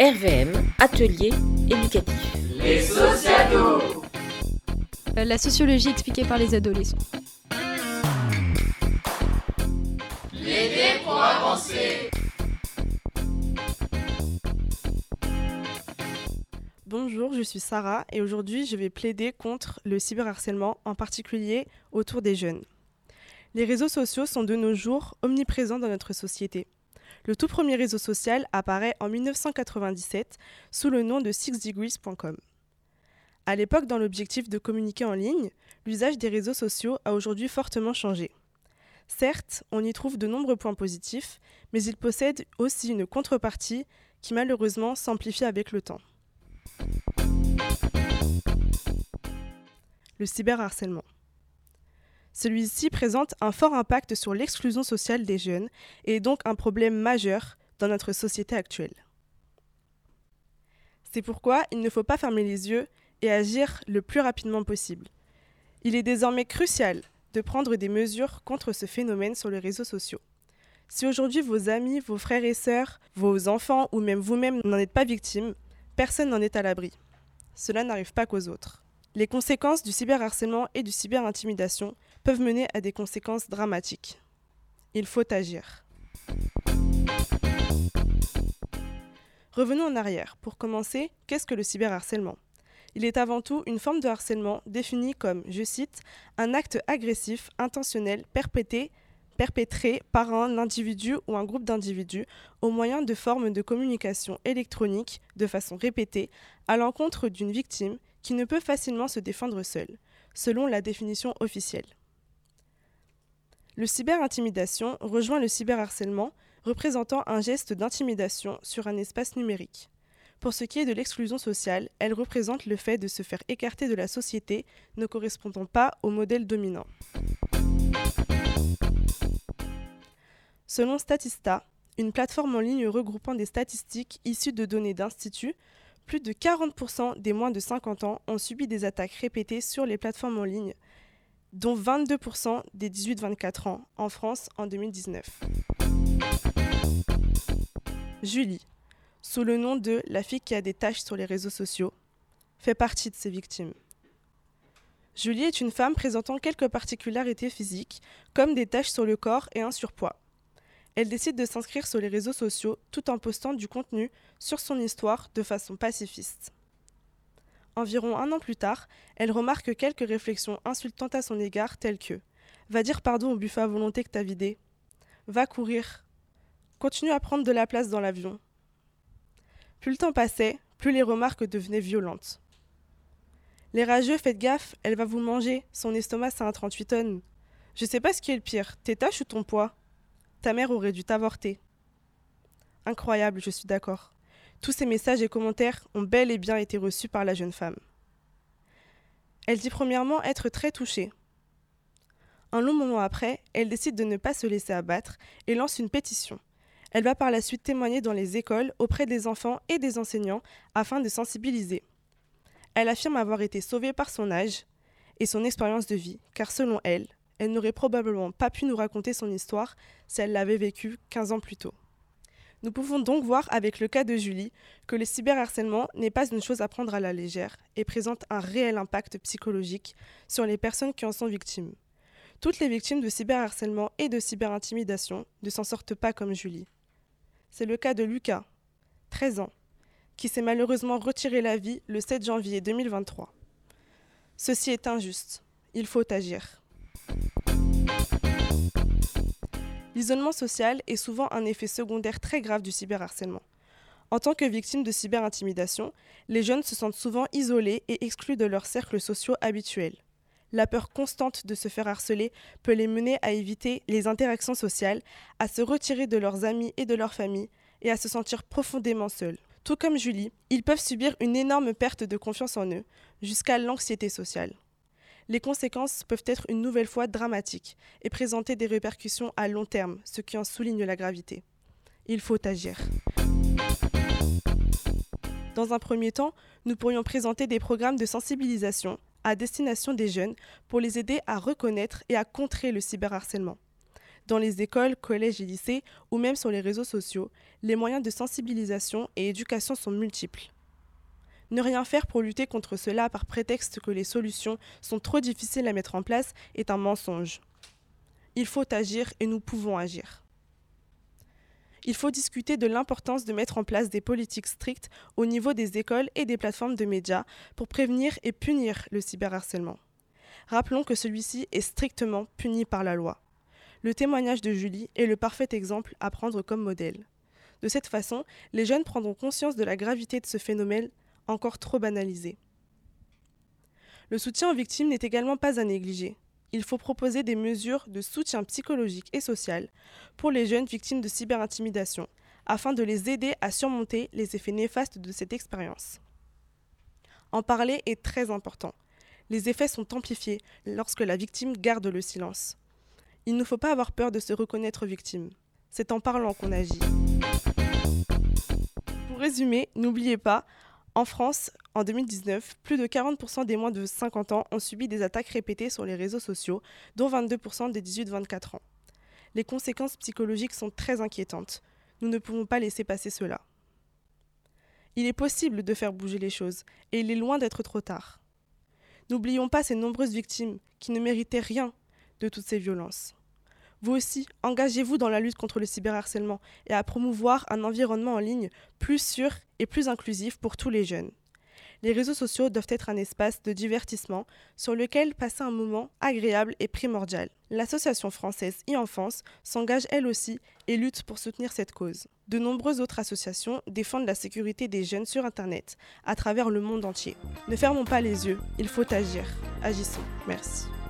RVM, atelier éducatif. Les sociados. La sociologie expliquée par les adolescents. L'aider pour avancer. Bonjour, je suis Sarah et aujourd'hui je vais plaider contre le cyberharcèlement, en particulier autour des jeunes. Les réseaux sociaux sont de nos jours omniprésents dans notre société. Le tout premier réseau social apparaît en 1997 sous le nom de 6degrees.com. À l'époque, dans l'objectif de communiquer en ligne, l'usage des réseaux sociaux a aujourd'hui fortement changé. Certes, on y trouve de nombreux points positifs, mais il possède aussi une contrepartie qui malheureusement s'amplifie avec le temps. Le cyberharcèlement. Celui-ci présente un fort impact sur l'exclusion sociale des jeunes et est donc un problème majeur dans notre société actuelle. C'est pourquoi il ne faut pas fermer les yeux et agir le plus rapidement possible. Il est désormais crucial de prendre des mesures contre ce phénomène sur les réseaux sociaux. Si aujourd'hui vos amis, vos frères et sœurs, vos enfants ou même vous-même n'en êtes pas victime, personne n'en est à l'abri. Cela n'arrive pas qu'aux autres. Les conséquences du cyberharcèlement et du cyberintimidation peuvent mener à des conséquences dramatiques. Il faut agir. Revenons en arrière. Pour commencer, qu'est-ce que le cyberharcèlement ? Il est avant tout une forme de harcèlement définie comme, je cite, un acte agressif, intentionnel, perpétré par un individu ou un groupe d'individus au moyen de formes de communication électronique de façon répétée à l'encontre d'une victime qui ne peut facilement se défendre seule, selon la définition officielle. Le cyberintimidation rejoint le cyberharcèlement, représentant un geste d'intimidation sur un espace numérique. Pour ce qui est de l'exclusion sociale, elle représente le fait de se faire écarter de la société ne correspondant pas au modèle dominant. Selon Statista, une plateforme en ligne regroupant des statistiques issues de données d'instituts, plus de 40% des moins de 50 ans ont subi des attaques répétées sur les plateformes en ligne, dont 22% des 18-24 ans en France en 2019. Julie, sous le nom de la fille qui a des taches sur les réseaux sociaux, fait partie de ces victimes. Julie est une femme présentant quelques particularités physiques, comme des taches sur le corps et un surpoids. Elle décide de s'inscrire sur les réseaux sociaux tout en postant du contenu sur son histoire de façon pacifiste. Environ un an plus tard, elle remarque quelques réflexions insultantes à son égard telles que « Va dire pardon au buffet à volonté que t'as vidé »,« Va courir »,« Continue à prendre de la place dans l'avion ». Plus le temps passait, plus les remarques devenaient violentes. « Les rageux, faites gaffe, elle va vous manger, son estomac c'est un 38 tonnes. Je sais pas ce qui est le pire, tes taches ou ton poids ? Ta mère aurait dû t'avorter. » Incroyable, je suis d'accord. Tous ces messages et commentaires ont bel et bien été reçus par la jeune femme. Elle dit premièrement être très touchée. Un long moment après, elle décide de ne pas se laisser abattre et lance une pétition. Elle va par la suite témoigner dans les écoles auprès des enfants et des enseignants afin de sensibiliser. Elle affirme avoir été sauvée par son âge et son expérience de vie, car selon elle, elle n'aurait probablement pas pu nous raconter son histoire si elle l'avait vécue 15 ans plus tôt. Nous pouvons donc voir avec le cas de Julie que le cyberharcèlement n'est pas une chose à prendre à la légère et présente un réel impact psychologique sur les personnes qui en sont victimes. Toutes les victimes de cyberharcèlement et de cyberintimidation ne s'en sortent pas comme Julie. C'est le cas de Lucas, 13 ans, qui s'est malheureusement retiré la vie le 7 janvier 2023. Ceci est injuste. Il faut agir. L'isolement social est souvent un effet secondaire très grave du cyberharcèlement. En tant que victimes de cyberintimidation, les jeunes se sentent souvent isolés et exclus de leurs cercles sociaux habituels. La peur constante de se faire harceler peut les mener à éviter les interactions sociales, à se retirer de leurs amis et de leur famille et à se sentir profondément seuls. Tout comme Julie, ils peuvent subir une énorme perte de confiance en eux, jusqu'à l'anxiété sociale. Les conséquences peuvent être une nouvelle fois dramatiques et présenter des répercussions à long terme, ce qui en souligne la gravité. Il faut agir. Dans un premier temps, nous pourrions présenter des programmes de sensibilisation à destination des jeunes pour les aider à reconnaître et à contrer le cyberharcèlement. dans les écoles, collèges et lycées, ou même sur les réseaux sociaux, les moyens de sensibilisation et éducation sont multiples. Ne rien faire pour lutter contre cela par prétexte que les solutions sont trop difficiles à mettre en place est un mensonge. Il faut agir et nous pouvons agir. Il faut discuter de l'importance de mettre en place des politiques strictes au niveau des écoles et des plateformes de médias pour prévenir et punir le cyberharcèlement. Rappelons que celui-ci est strictement puni par la loi. Le témoignage de Julie est le parfait exemple à prendre comme modèle. De cette façon, les jeunes prendront conscience de la gravité de ce phénomène encore trop banalisé. Le soutien aux victimes n'est également pas à négliger. Il faut proposer des mesures de soutien psychologique et social pour les jeunes victimes de cyberintimidation, afin de les aider à surmonter les effets néfastes de cette expérience. En parler est très important. Les effets sont amplifiés lorsque la victime garde le silence. Il ne faut pas avoir peur de se reconnaître victime. C'est en parlant qu'on agit. Pour résumer, n'oubliez pas, en France, en 2019, plus de 40% des moins de 50 ans ont subi des attaques répétées sur les réseaux sociaux, dont 22% des 18-24 ans. Les conséquences psychologiques sont très inquiétantes. Nous ne pouvons pas laisser passer cela. Il est possible de faire bouger les choses, et il est loin d'être trop tard. N'oublions pas ces nombreuses victimes qui ne méritaient rien de toutes ces violences. Vous aussi, engagez-vous dans la lutte contre le cyberharcèlement et à promouvoir un environnement en ligne plus sûr et plus inclusif pour tous les jeunes. Les réseaux sociaux doivent être un espace de divertissement sur lequel passer un moment agréable est primordial. L'association française e-Enfance s'engage elle aussi et lutte pour soutenir cette cause. De nombreuses autres associations défendent la sécurité des jeunes sur Internet à travers le monde entier. Ne fermons pas les yeux, il faut agir. Agissons. Merci.